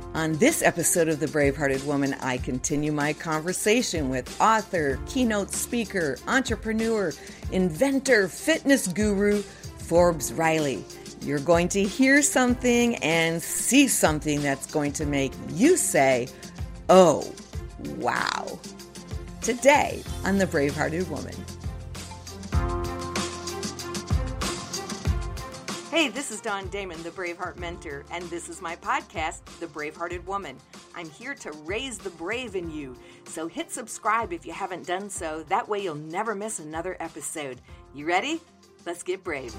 On this episode of The Bravehearted Woman, I continue my conversation with author, keynote speaker, entrepreneur, inventor, fitness guru, Forbes Riley. You're going to hear something and see something that's going to make you say, oh, wow. Today on The Bravehearted Woman. Hey, this is Dawn Damon, the Braveheart Mentor, and this is my podcast, The Bravehearted Woman. I'm here to raise the brave in you, so hit subscribe if you haven't done so. That way you'll never miss another episode. You ready? Let's get brave.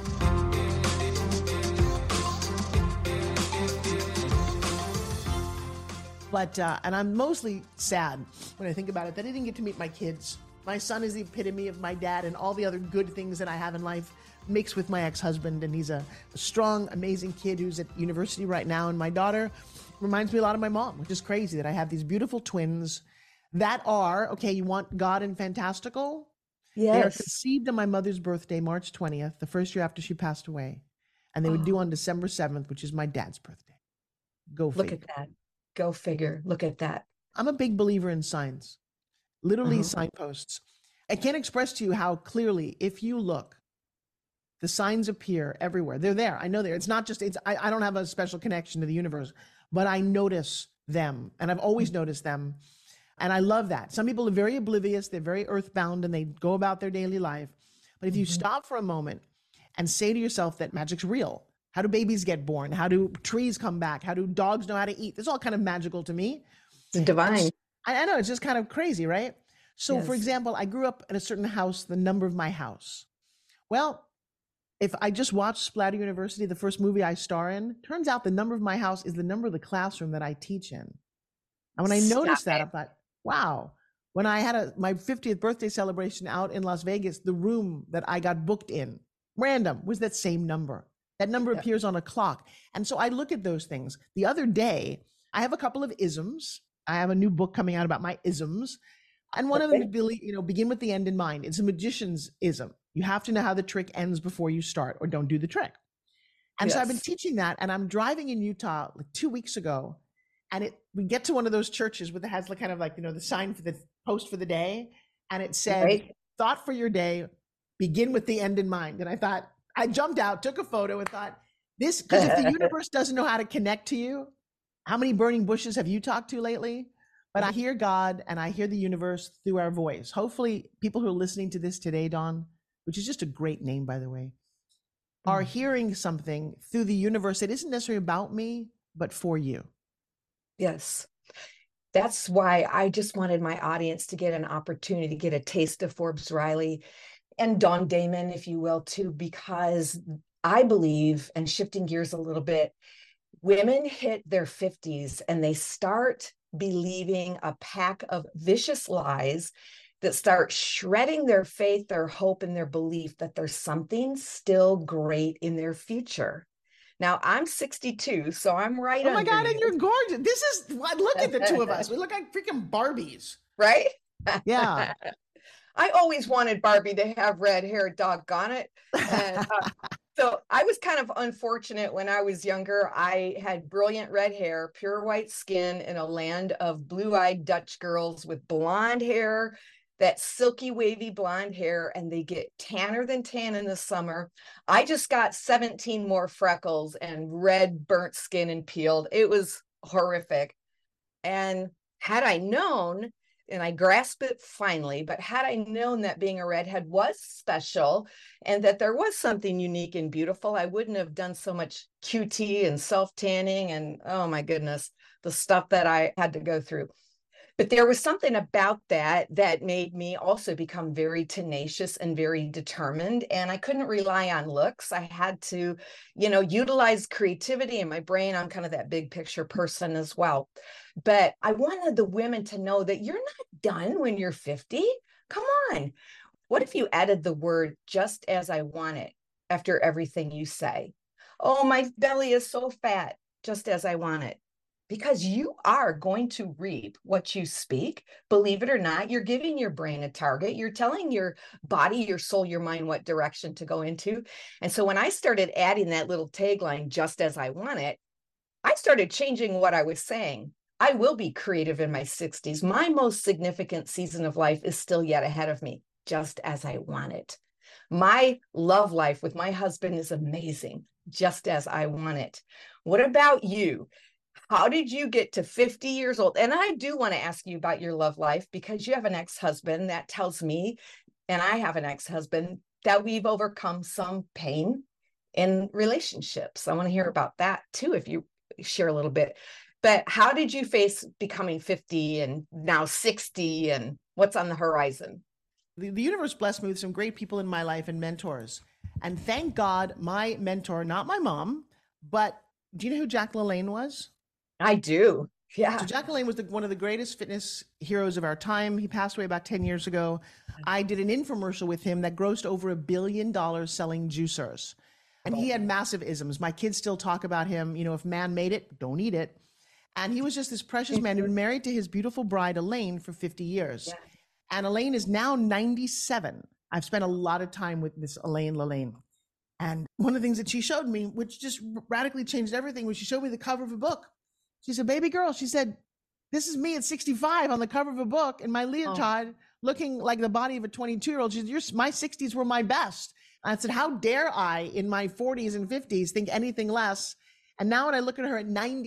But, and I'm mostly sad when I think about it, that I didn't get to meet my kids. My son is the epitome of my dad and all the other good things that I have in life mixed with my ex-husband. And he's a strong, amazing kid who's at university right now. And my daughter reminds me a lot of my mom, which is crazy that I have these beautiful twins that are, okay, you want God and fantastical? Yes. They are conceived on my mother's birthday, March 20th, the first year after she passed away. And they were due on December 7th, which is my dad's birthday. Go figure. Look at that. Go figure. Look at that. I'm a big believer in signs, literally signposts. I can't express to you how clearly, if you look, the signs appear everywhere. They're there. I know they're. It's not just, I don't have a special connection to the universe, but I notice them, and I've always noticed them. And I love that. Some people are very oblivious. They're very earthbound and they go about their daily life. But if you stop for a moment and say to yourself that magic's real, how do babies get born? How do trees come back? How do dogs know how to eat? It's all kind of magical to me. It's divine. I know, it's just kind of crazy, right? So Yes. for example, I grew up in a certain house, the number of my house. Well, if I just watched Splatter University, the first movie I star in, turns out the number of my house is the number of the classroom that I teach in. And when I noticed that, I thought, wow. When I had my 50th birthday celebration out in Las Vegas, the room that I got booked in, random, was that same number. That number appears on a clock. And so I look at those things. The other day, I have a couple of isms. I have a new book coming out about my isms. And one of them is begin with the end in mind. It's a magician's ism. You have to know how the trick ends before you start, or don't do the trick. And so I've been teaching that, and I'm driving in Utah like 2 weeks ago, and we get to one of those churches with has kind of like, the sign for the post for the day. And it said, thought for your day, begin with the end in mind. And I jumped out, took a photo and thought because if the universe doesn't know how to connect to you, how many burning bushes have you talked to lately? But I hear God and I hear the universe through our voice. Hopefully people who are listening to this today, Dawn, which is just a great name, by the way, are hearing something through the universe that isn't necessarily about me, but for you. Yes. That's why I just wanted my audience to get an opportunity to get a taste of Forbes Riley and Dawn Damon, if you will, too, because I believe, and shifting gears a little bit, women hit their 50s and they start believing a pack of vicious lies that start shredding their faith, their hope, and their belief that there's something still great in their future. Now, I'm 62, so I'm right Oh my God, you. and you're gorgeous. Look at the two of us. We look like freaking Barbies. Right? Yeah. I always wanted Barbie to have red hair, doggone it. And, so I was kind of unfortunate when I was younger. I had brilliant red hair, pure white skin in a land of blue-eyed Dutch girls with blonde hair, that silky, wavy blonde hair, and they get tanner than tan in the summer. I just got 17 more freckles and red burnt skin and peeled. It was horrific. And had I known, and I grasped it finally, but had I known that being a redhead was special and that there was something unique and beautiful, I wouldn't have done so much QT and self-tanning and, oh my goodness, the stuff that I had to go through. But there was something about that made me also become very tenacious and very determined. And I couldn't rely on looks. I had to, utilize creativity in my brain. I'm kind of that big picture person as well. But I wanted the women to know that you're not done when you're 50. Come on. What if you added the word just as I want it after everything you say? Oh, my belly is so fat, just as I want it. Because you are going to reap what you speak. Believe it or not, you're giving your brain a target. You're telling your body, your soul, your mind what direction to go into. And so when I started adding that little tagline, just as I want it, I started changing what I was saying. I will be creative in my 60s. My most significant season of life is still yet ahead of me, just as I want it. My love life with my husband is amazing, just as I want it. What about you? How did you get to 50 years old? And I do want to ask you about your love life because you have an ex-husband that tells me, and I have an ex-husband, that we've overcome some pain in relationships. I want to hear about that too, if you share a little bit. But how did you face becoming 50 and now 60 and what's on the horizon? The universe blessed me with some great people in my life and mentors. And thank God, my mentor, not my mom, but do you know who Jack LaLanne was? I do. Yeah. So Jack LaLanne was one of the greatest fitness heroes of our time. He passed away about 10 years ago. I did an infomercial with him that grossed over $1 billion selling juicers. And he had massive isms. My kids still talk about him. You know, if man made it, don't eat it. And he was just this precious man who'd been married to his beautiful bride, Elaine, for 50 years. Yeah. And Elaine is now 97. I've spent a lot of time with this Elaine LaLanne. And one of the things that she showed me, which just radically changed everything, was she showed me the cover of a book. She said, baby girl, she said, this is me at 65 on the cover of a book in my leotard, looking like the body of a 22-year-old. She said, my 60s were my best. And I said, how dare I in my 40s and 50s think anything less? And now when I look at her at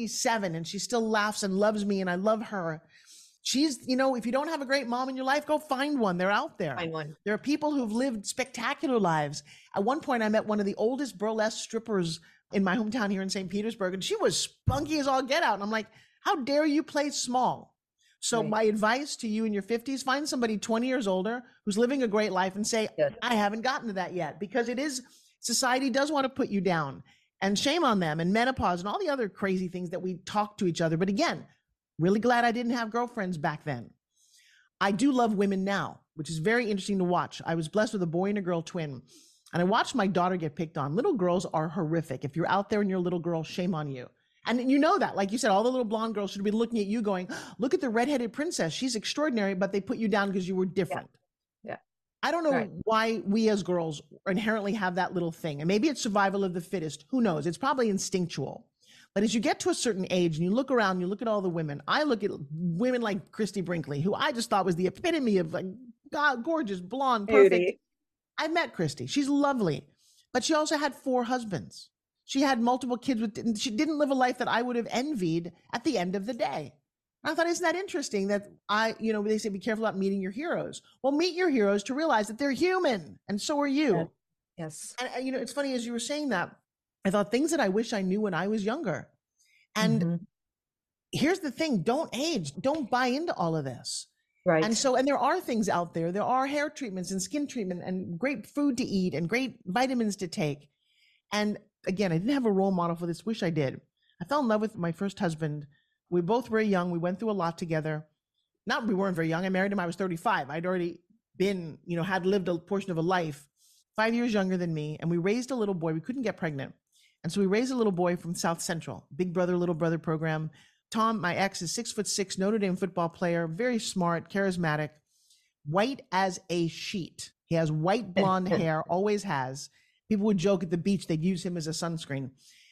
97 and she still laughs and loves me and I love her, she's, you know, if you don't have a great mom in your life, go find one. They're out there. Find one. There are people who've lived spectacular lives. At one point, I met one of the oldest burlesque strippers in my hometown here in St. Petersburg, and she was spunky as all get out. And I'm like, how dare you play small? So right. My advice to you in your 50s, find somebody 20 years older who's living a great life and say, yes. I haven't gotten to that yet, because it is, society does want to put you down, and shame on them, and menopause and all the other crazy things that we talk to each other. But again, really glad I didn't have girlfriends back then. I do love women now, which is very interesting to watch. I was blessed with a boy and a girl twin, and I watched my daughter get picked on. Little girls are horrific. If you're out there and you're a little girl, shame on you. And you know that, like you said, all the little blonde girls should be looking at you going, look at the redheaded princess. She's extraordinary, but they put you down because you were different. Yeah. I don't know why we as girls inherently have that little thing. And maybe it's survival of the fittest. Who knows? It's probably instinctual. But as you get to a certain age and you look around, you look at all the women. I look at women like Christy Brinkley, who I just thought was the epitome of like, God, gorgeous, blonde, perfect. Beauty. I met Christy. She's lovely. But she also had 4 husbands. She had multiple kids. She didn't live a life that I would have envied at the end of the day. I thought, isn't that interesting that they say, be careful about meeting your heroes. Well, meet your heroes to realize that they're human, and so are you. Yes. And, it's funny, as you were saying that, I thought things that I wish I knew when I was younger. And here's the thing, don't age, don't buy into all of this. Right. And there are things out there. There are hair treatments and skin treatment and great food to eat and great vitamins to take. And again, I didn't have a role model for this. Wish I did. I fell in love with my first husband. We were both very young. We went through a lot together. We weren't very young. I married him. I was 35. I'd already been, had lived a portion of a life, 5 years younger than me. And we raised a little boy. We couldn't get pregnant. And so we raised a little boy from South Central, Big Brother, Little Brother program. Tom, my ex, is 6'6", Notre Dame football player, very smart, charismatic, white as a sheet. He has white blonde hair, always has. People would joke at the beach, they'd use him as a sunscreen.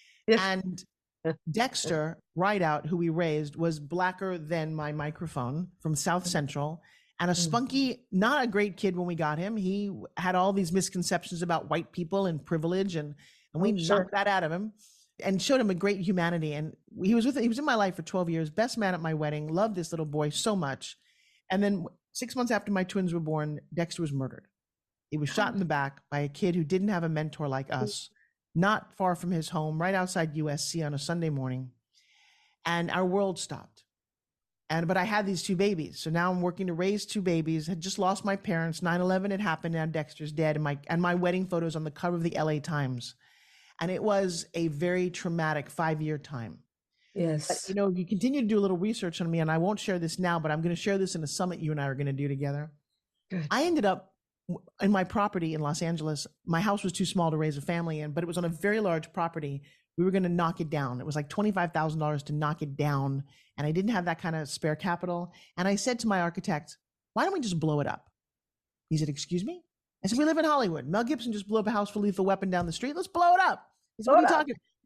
And Dexter Rideout, who we raised, was blacker than my microphone, from South Central, and a spunky, not a great kid when we got him. He had all these misconceptions about white people and privilege, and we knocked that out of him and showed him a great humanity. And he was in my life for 12 years, best man at my wedding, loved this little boy so much. And then 6 months after my twins were born, Dexter was murdered. He was shot in the back by a kid who didn't have a mentor like us, not far from his home, right outside USC on a Sunday morning. And our world stopped. But I had these 2 babies. So now I'm working to raise 2 babies. Had just lost my parents. 9/11 had happened. Now Dexter's dead. And my wedding photos on the cover of the LA Times. And it was a very traumatic 5-year time. Yes. But, if you continue to do a little research on me, and I won't share this now, but I'm going to share this in a summit you and I are going to do together. Good. I ended up in my property in Los Angeles. My house was too small to raise a family in, but it was on a very large property. We were going to knock it down. It was like $25,000 to knock it down. And I didn't have that kind of spare capital. And I said to my architect, why don't we just blow it up? He said, excuse me? I said, we live in Hollywood. Mel Gibson just blew up a house for Lethal Weapon down the street. Let's blow it up. He said, what are you talking?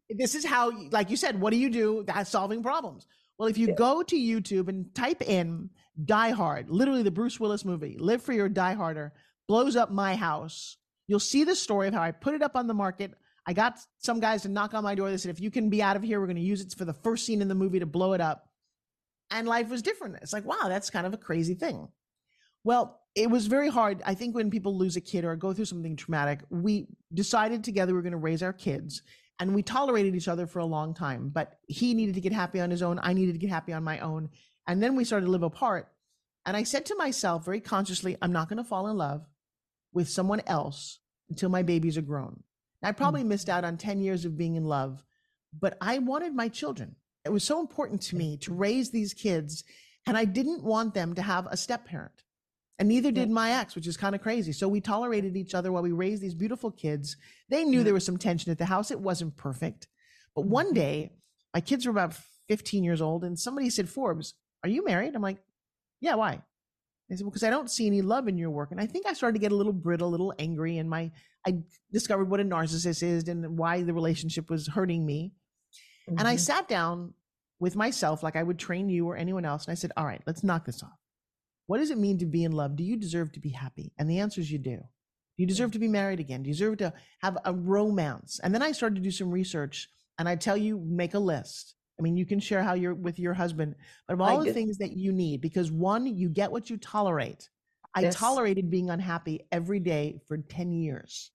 this is how, like you said, what do you do? That's solving problems. Well, if you go to YouTube and type in Die Hard, literally the Bruce Willis movie, Live Free or Die Harder, blows up my house, you'll see the story of how I put it up on the market. I got some guys to knock on my door. They said, if you can be out of here, we're going to use it for the first scene in the movie to blow it up. And life was different. It's like, wow, that's kind of a crazy thing. Well, it was very hard. I think when people lose a kid or go through something traumatic, we decided together we were going to raise our kids, and we tolerated each other for a long time. But he needed to get happy on his own. I needed to get happy on my own. And then we started to live apart. And I said to myself very consciously, I'm not going to fall in love with someone else until my babies are grown. I probably missed out on 10 years of being in love, but I wanted my children. It was so important to me to raise these kids, and I didn't want them to have a step parent. And neither did my ex, which is kind of crazy. So we tolerated each other while we raised these beautiful kids. They knew there was some tension at the house. It wasn't perfect. But one day, my kids were about 15 years old, and somebody said, Forbes, are you married? I'm like, yeah, why? They said, well, because I don't see any love in your work. And I think I started to get a little brittle, a little angry, and I discovered what a narcissist is and why the relationship was hurting me. And I sat down with myself like I would train you or anyone else. And I said, all right, let's knock this off. What does it mean to be in love? Do you deserve to be happy? And the answer is you do. Do you deserve to be married again? Do you deserve to have a romance? And then I started to do some research, and I tell you, make a list. I mean, you can share how you're with your husband, but of all the things that you need, because one, you get what you tolerate. I tolerated being unhappy every day for 10 years.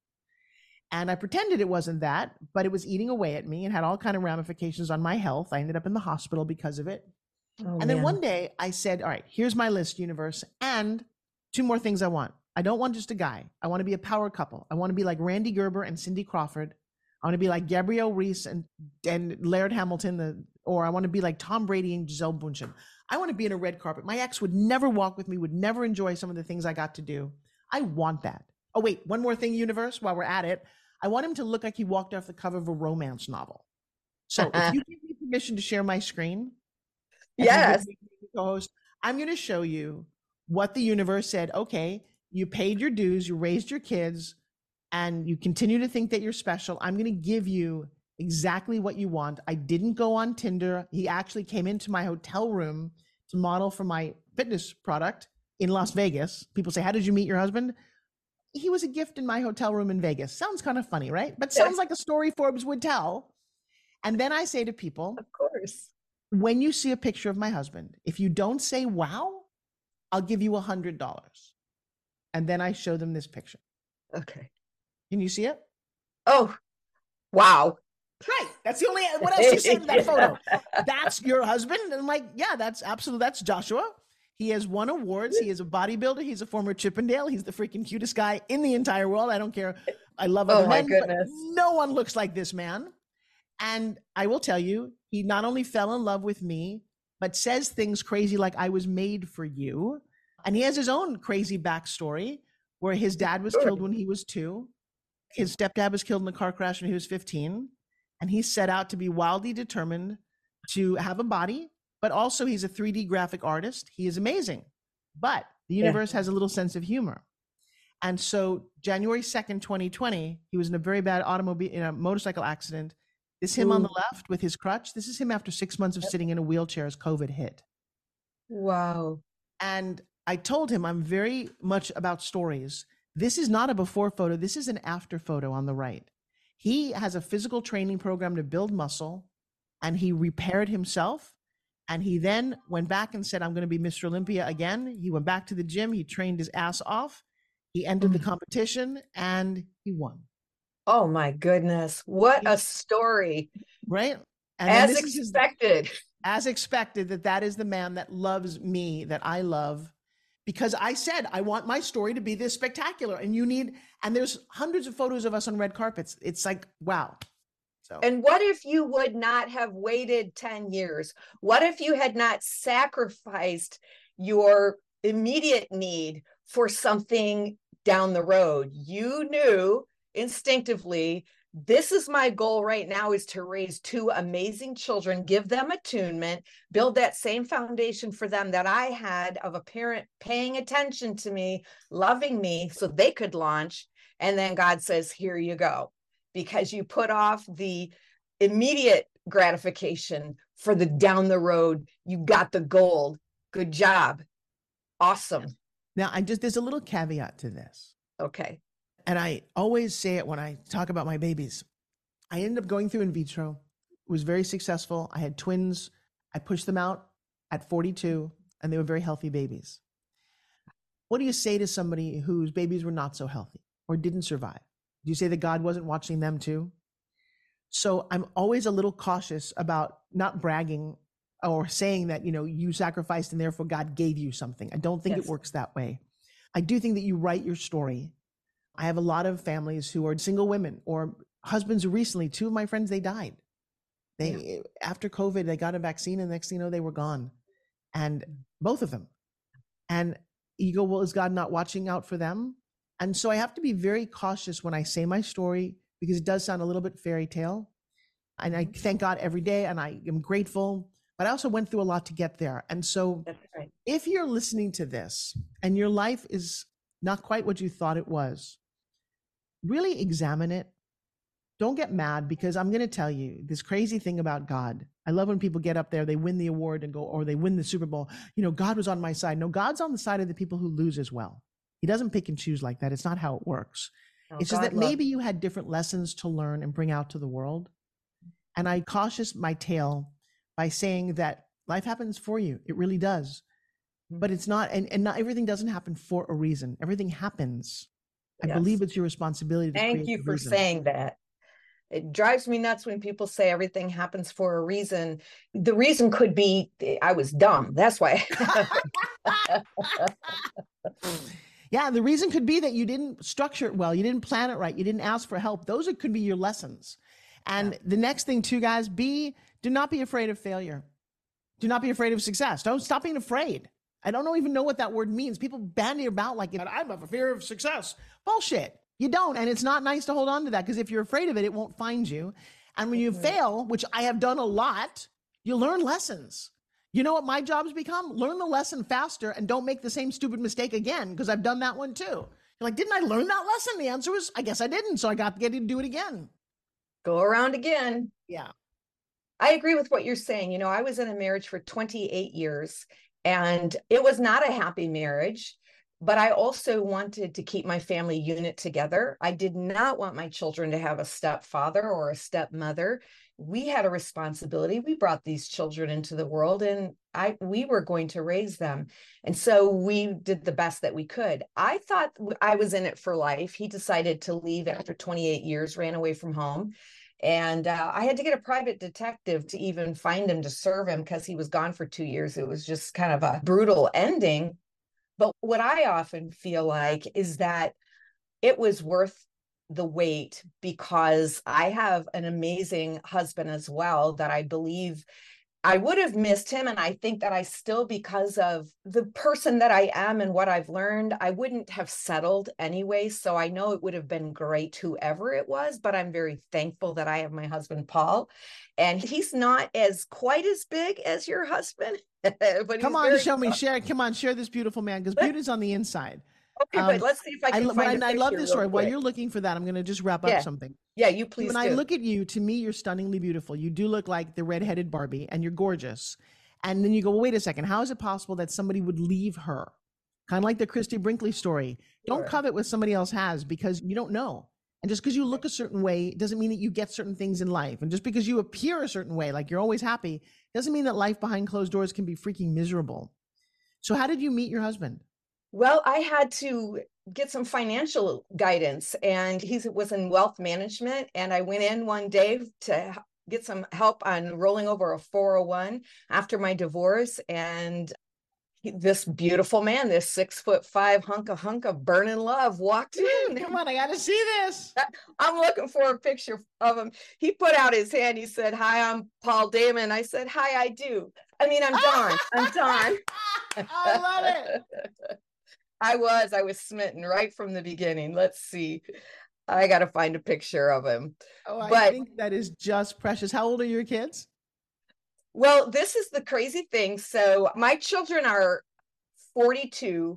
And I pretended it wasn't that, but it was eating away at me and had all kind of ramifications on my health. I ended up in the hospital because of it. And then one day I said, all right, here's my list, universe. And 2 more things I want. I don't want just a guy. I want to be a power couple. I want to be like Randy Gerber and Cindy Crawford. I want to be like Gabrielle Reese and Laird Hamilton, or I want to be like Tom Brady and Gisele Bündchen. I want to be in a red carpet. My ex would never walk with me, would never enjoy some of the things I got to do. I want that. Oh, wait, one more thing, universe, while we're at it. I want him to look like he walked off the cover of a romance novel. So if you give me permission to share my screen, yes, co-host, I'm going to show you what the universe said. Okay, you paid your dues, you raised your kids, and you continue to think that you're special. I'm going to give you exactly what you want. I didn't go on Tinder. He actually came into my hotel room to model for my fitness product in Las Vegas. People say, how did you meet your husband? He was a gift in my hotel room in Vegas. Sounds kind of funny, right? But sounds like a story Forbes would tell. And then I say to people, of course, when you see a picture of my husband, if you don't say, wow, I'll give you $100. And then I show them this picture. Okay. Can you see it? Oh, wow. Right. That's the only, what else you say in that photo? That's your husband? And I'm like, yeah, that's absolutely, that's Joshua. He has won awards. He is a bodybuilder. He's a former Chippendale. He's the freaking cutest guy in the entire world. I don't care. I love other men, but no one looks like this man. And I will tell you, he not only fell in love with me, but says things crazy like, I was made for you. And he has his own crazy backstory where his dad was killed when he was 2. His stepdad was killed in a car crash when he was 15. And he set out to be wildly determined to have a body, but also he's a 3D graphic artist. He is amazing, but the universe has a little sense of humor. And so January 2nd, 2020, he was in a very bad motorcycle accident. This is him on the left with his crutch. This is him after 6 months of sitting in a wheelchair as COVID hit. Wow. And I told him I'm very much about stories. This is not a before photo. This is an after photo on the right. He has a physical training program to build muscle, and he repaired himself. And he then went back and said, I'm going to be Mr. Olympia again. He went back to the gym. He trained his ass off. He entered the competition and he won. Oh my goodness. What a story. Right? And as expected. As expected, that is the man that loves me, that I love. Because I said, I want my story to be this spectacular. And there's hundreds of photos of us on red carpets. It's like, wow. So. And what if you would not have waited 10 years? What if you had not sacrificed your immediate need for something down the road? You knew instinctively, this is my goal right now, is to raise 2 amazing children, give them attunement, build that same foundation for them that I had of a parent paying attention to me, loving me so they could launch. And then God says, here you go. Because you put off the immediate gratification for the down the road. You got the gold. Good job. Awesome. Now, there's a little caveat to this. Okay. And I always say it when I talk about my babies. I ended up going through in vitro. It was very successful. I had twins. I pushed them out at 42, and they were very healthy babies. What do you say to somebody whose babies were not so healthy or didn't survive? Do you say that God wasn't watching them too? So I'm always a little cautious about not bragging or saying that, you sacrificed and therefore God gave you something. I don't think it works that way. I do think that you write your story. I have a lot of families who are single women or husbands who recently, two of my friends, they died. After COVID, they got a vaccine and the next thing you know, they were gone. And both of them. And you go, well, is God not watching out for them? And so I have to be very cautious when I say my story because it does sound a little bit fairy tale. And I thank God every day and I am grateful, but I also went through a lot to get there. And so if you're listening to this and your life is not quite what you thought it was, really examine it. Don't get mad because I'm going to tell you this crazy thing about God. I love when people get up there, they win the award and go, or they win the Super Bowl. God was on my side. No, God's on the side of the people who lose as well. He doesn't pick and choose like that. It's not how it works. No, it's just that maybe you had different lessons to learn and bring out to the world. And I cautious my tale by saying that life happens for you. It really does. But it's not, and not everything doesn't happen for a reason. Everything happens. I believe it's your responsibility to Thank you for saying that. It drives me nuts when people say everything happens for a reason. The reason could be I was dumb. That's why. Yeah, the reason could be that you didn't structure it well. You didn't plan it right. You didn't ask for help. Those could be your lessons. And the next thing too, guys, do not be afraid of failure. Do not be afraid of success. Don't stop being afraid. I don't even know what that word means. People bandy about like, I have a fear of success. Bullshit. You don't. And it's not nice to hold on to that because if you're afraid of it, it won't find you. And when you fail, which I have done a lot, you learn lessons. You know what my job's become? Learn the lesson faster and don't make the same stupid mistake again because I've done that one too. You're like, didn't I learn that lesson? The answer was, I guess I didn't. So I got to get to do it again. Go around again. Yeah. I agree with what you're saying. I was in a marriage for 28 years and it was not a happy marriage. But I also wanted to keep my family unit together. I did not want my children to have a stepfather or a stepmother. We had a responsibility. We brought these children into the world and we were going to raise them. And so we did the best that we could. I thought I was in it for life. He decided to leave after 28 years, ran away from home. And I had to get a private detective to even find him to serve him because he was gone for 2 years. It was just kind of a brutal ending. But what I often feel like is that it was worth the wait because I have an amazing husband as well that I believe I would have missed him. And I think that I still, because of the person that I am and what I've learned, I wouldn't have settled anyway. So I know it would have been great, whoever it was, but I'm very thankful that I have my husband, Paul, and he's not quite as big as your husband. But come on, show me, share. Come on, share this beautiful man because beauty's on the inside. Okay, but let's see if I can find I love this story. While you're looking for that, I'm going to just wrap up something. Yeah, you please When I look at you, to me, you're stunningly beautiful. You do look like the redheaded Barbie and you're gorgeous. And then you go, well, wait a second. How is it possible that somebody would leave her? Kind of like the Christy Brinkley story. Don't covet what somebody else has because you don't know. And just because you look a certain way doesn't mean that you get certain things in life. And just because you appear a certain way, like you're always happy, doesn't mean that life behind closed doors can be freaking miserable. So how did you meet your husband? Well, I had to get some financial guidance and he was in wealth management. And I went in one day to get some help on rolling over a 401 after my divorce. And this beautiful man, this 6'5" hunk of burning love walked in. Come on, I got to see this. I'm looking for a picture of him. He put out his hand. He said, "Hi, I'm Paul Damon." I said, "Hi, I do." I mean, I'm Dawn. I'm Dawn. I love it. I was smitten right from the beginning. Let's see. I got to find a picture of him. Oh, I think that is just precious. How old are your kids? Well, this is the crazy thing. So my children are 42,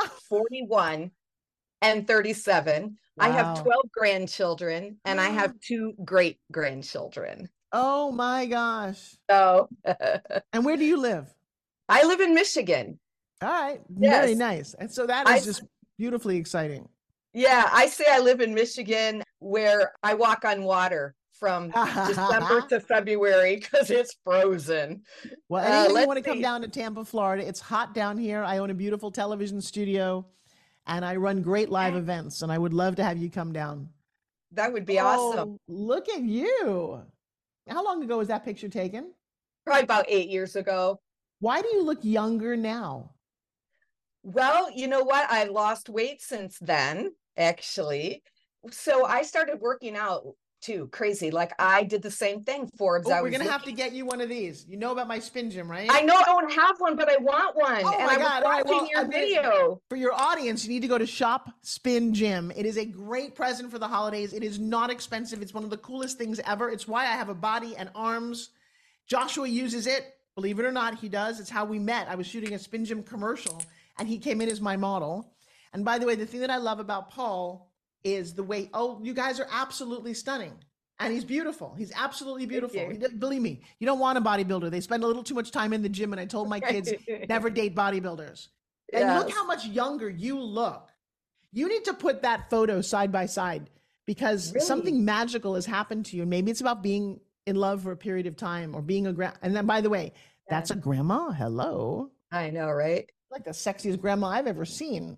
41, and 37. Wow. I have 12 grandchildren and I have 2 great grandchildren. Oh my gosh. So And where do you live? I live in Michigan. All right. Very Yes. nice. And so that I is just beautifully exciting. Yeah, I say I live in Michigan where I walk on water from December to February because it's frozen. Well, anything you Let's want to come see. down to Tampa, Florida, it's hot down here. I own a beautiful television studio and I run great live events, and I would love to have you come down. That would be awesome. Oh, look at you. How long ago was that picture taken? Probably about 8 years ago. Why do you look younger now? Well, you know what? I lost weight since then, actually. So I started working out too. Crazy. Like I did the same thing, Forbes. Oh, we're going to have to get you one of these. You know about my spin gym, right? I know I don't have one, but I want one. Oh and my I God. was All right, watching well, your video. For your audience, you need to go to Shop Spin Gym. It is a great present for the holidays. It is not expensive. It's one of the coolest things ever. It's why I have a body and arms. Joshua uses it. Believe it or not, he does. It's how we met. I was shooting a Spin Gym commercial and he came in as my model. And by the way, the thing that I love about Paul is the way, oh, you guys are absolutely stunning. And he's beautiful. He's absolutely beautiful. Believe me, you don't want a bodybuilder. They spend a little too much time in the gym. And I told my kids, never date bodybuilders. And look how much younger you look. You need to put that photo side by side because something magical has happened to you. And maybe it's about being in love for a period of time or being and then by the way, that's a grandma. Hello. I know, right? Like the sexiest grandma I've ever seen.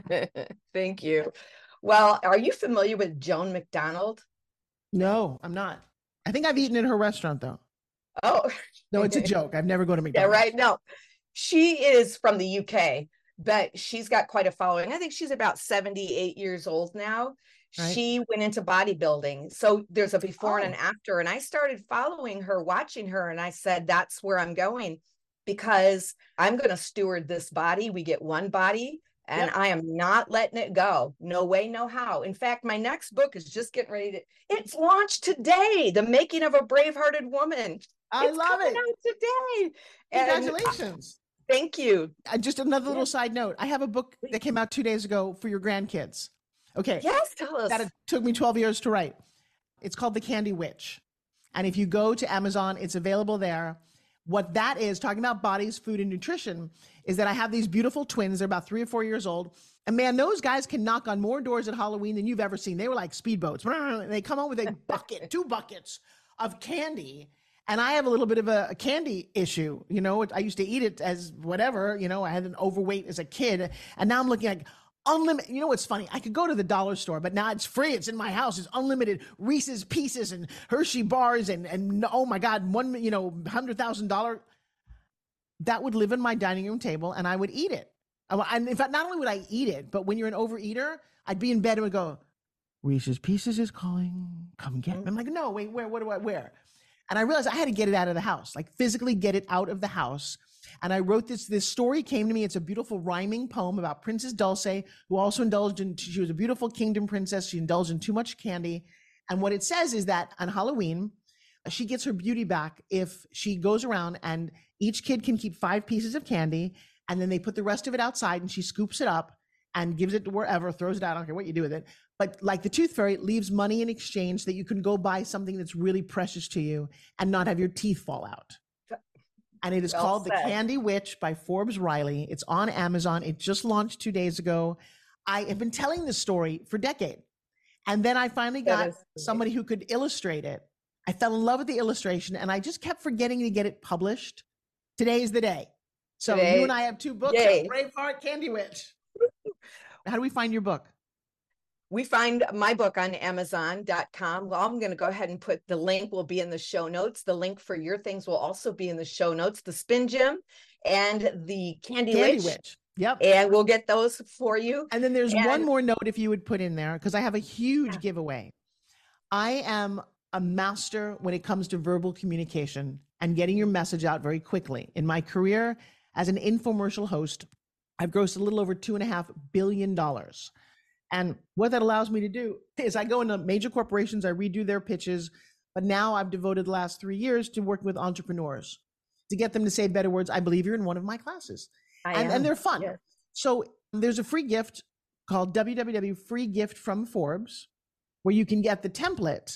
Thank you. Well, are you familiar with Joan McDonald? No, I'm not. I think I've eaten at her restaurant though. Oh, no, it's a joke. I've never gone to McDonald's. Yeah, right. No, she is from the UK, but she's got quite a following. I think she's about 78 years old now. Right. She went into bodybuilding. So there's a before and an after. And I started following her, watching her. And I said, that's where I'm going because I'm going to steward this body. We get one body and I am not letting it go. No way, no how. In fact, my next book is just getting ready to, it's launched today. The Making of a Brave-Hearted Woman. I love it. Today. Congratulations. Thank you. Just another little side note. I have a book that came out 2 days ago for your grandkids. Okay. Yes, tell us. That it took me 12 years to write. It's called The Candy Witch. And if you go to Amazon, it's available there. What that is, talking about bodies, food, and nutrition, is that I have these beautiful twins. They're about 3 or 4 years old. And man, those guys can knock on more doors at Halloween than you've ever seen. They were like speedboats. They come home with a bucket, 2 buckets of candy. And I have a little bit of a candy issue. You know, I used to eat it as whatever, you know, I had an overweight as a kid. And now I'm looking like unlimited. You know what's funny? I could go to the dollar store, but now it's free. It's in my house. It's unlimited Reese's Pieces and Hershey bars and oh my God, $100,000 that would live in my dining room table and I would eat it. And in fact, not only would I eat it, but when you're an overeater, I'd be in bed and would go, Reese's Pieces is calling. Come get it. I'm like, no, wait, where? And I realized I had to get it out of the house, like physically get it out of the house. And I wrote this story came to me. It's a beautiful rhyming poem about Princess Dulce, who also she was a beautiful kingdom princess. She indulged in too much candy. And what it says is that on Halloween, she gets her beauty back if she goes around and each kid can keep 5 pieces of candy. And then they put the rest of it outside and she scoops it up and gives it to wherever, throws it out. I don't care what you do with it. But like the Tooth Fairy, leaves money in exchange that you can go buy something that's really precious to you and not have your teeth fall out. And it is called The Candy Witch by Forbes Riley. It's on Amazon. It just launched 2 days ago. I have been telling this story for a decade. And then I finally got somebody who could illustrate it. I fell in love with the illustration and I just kept forgetting to get it published. Today is the day. So you and I have 2 books, Braveheart, Candy Witch. How do we find your book? We find my book on Amazon.com. Well, I'm going to go ahead and put the link will be in the show notes. The link for your things will also be in the show notes, the Spin Gym and the Candy Witch. Yep. And we'll get those for you. And then there's one more note if you would put in there, because I have a huge giveaway. I am a master when it comes to verbal communication and getting your message out very quickly. In my career as an infomercial host, I've grossed a little over $2.5 billion. And what that allows me to do is I go into major corporations, I redo their pitches, but now I've devoted the last 3 years to working with entrepreneurs to get them to say better words. I believe you're in one of my classes. And they're fun. Yes. So there's a free gift called www.freegift from Forbes, where you can get the template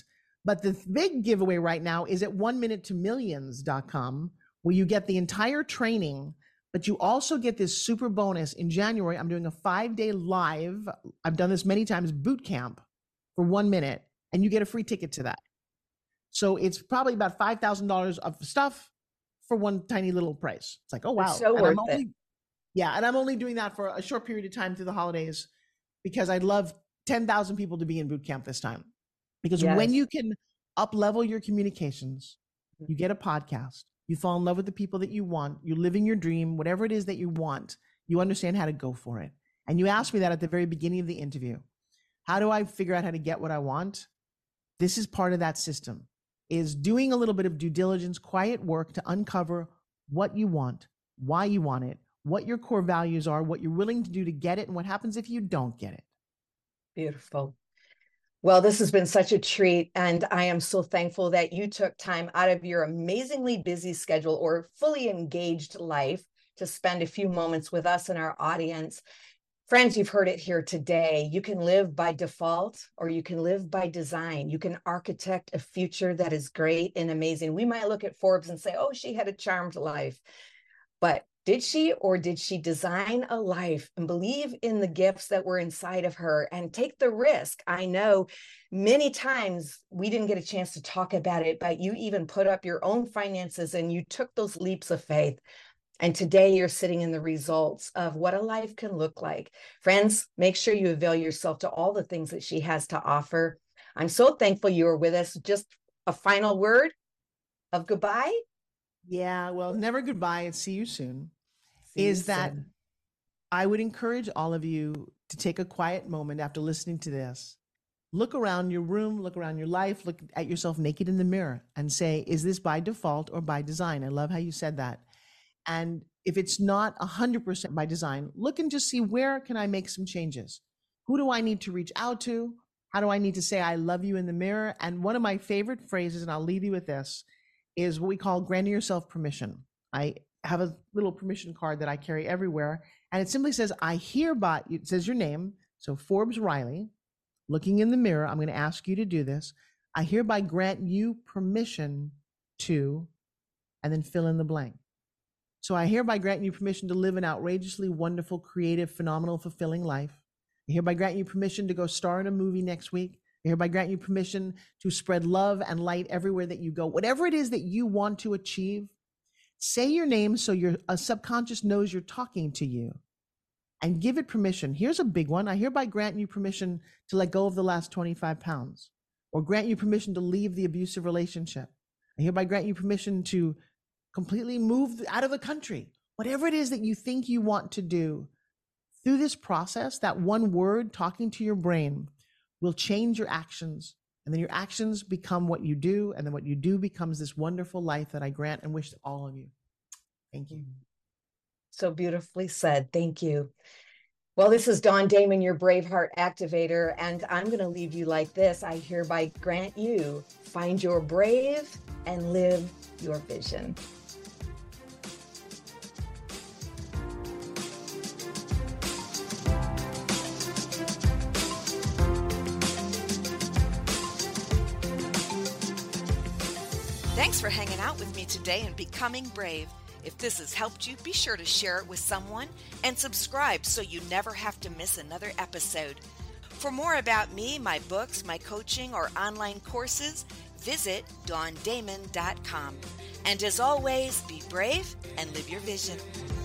But the big giveaway right now is at 1minutetomillions.com, where you get the entire training, but you also get this super bonus. In January, I'm doing a 5-day live, I've done this many times, boot camp for 1 minute, and you get a free ticket to that. So it's probably about $5,000 of stuff for one tiny little price. It's like, oh, wow. It's so worth it. Yeah, and I'm only doing that for a short period of time through the holidays because I'd love 10,000 people to be in boot camp this time. Because when you can up-level your communications, you get a podcast, you fall in love with the people that you want, you're living your dream, whatever it is that you want, you understand how to go for it. And you asked me that at the very beginning of the interview. How do I figure out how to get what I want? This is part of that system, is doing a little bit of due diligence, quiet work to uncover what you want, why you want it, what your core values are, what you're willing to do to get it, and what happens if you don't get it. Beautiful. Well, this has been such a treat, and I am so thankful that you took time out of your amazingly busy schedule or fully engaged life to spend a few moments with us and our audience. Friends, you've heard it here today. You can live by default or you can live by design. You can architect a future that is great and amazing. We might look at Forbes and say, oh, she had a charmed life. But did she, or did she design a life and believe in the gifts that were inside of her and take the risk? I know many times we didn't get a chance to talk about it, but you even put up your own finances and you took those leaps of faith. And today you're sitting in the results of what a life can look like. Friends, make sure you avail yourself to all the things that she has to offer. I'm so thankful you were with us. Just a final word of goodbye. Yeah, well, never goodbye and see you soon. Is that I would encourage all of you to take a quiet moment after listening to this. Look around your room, look around your life, look at yourself naked in the mirror and say, is this by default or by design? I love how you said that. And if it's not 100% by design, look and just see, where can I make some changes? Who do I need to reach out to? How do I need to say I love you in the mirror? And one of my favorite phrases, and I'll leave you with this, is what we call granting yourself permission. I have a little permission card that I carry everywhere, and it simply says, I hereby, it says your name, so Forbes Riley, looking in the mirror, I'm going to ask you to do this. I hereby grant you permission to, and then fill in the blank. So I hereby grant you permission to live an outrageously wonderful, creative, phenomenal, fulfilling life. I hereby grant you permission to go star in a movie next week. I hereby grant you permission to spread love and light everywhere that you go. Whatever it is that you want to achieve, say your name so your subconscious knows you're talking to you, and give it permission. Here's a big one. I hereby grant you permission to let go of the last 25 pounds, or grant you permission to leave the abusive relationship. I hereby grant you permission to completely move out of the country. Whatever it is that you think you want to do, through this process, that one word talking to your brain will change your actions. And then your actions become what you do. And then what you do becomes this wonderful life that I grant and wish to all of you. Thank you. So beautifully said. Thank you. Well, this is Dawn Damon, your Braveheart Activator, and I'm going to leave you like this. I hereby grant you, find your brave and live your vision. Thanks for hanging out with me today and becoming brave. If this has helped you, be sure to share it with someone and subscribe so you never have to miss another episode. For more about me, my books, my coaching, or online courses, visit dawndamon.com. And as always, be brave and live your vision.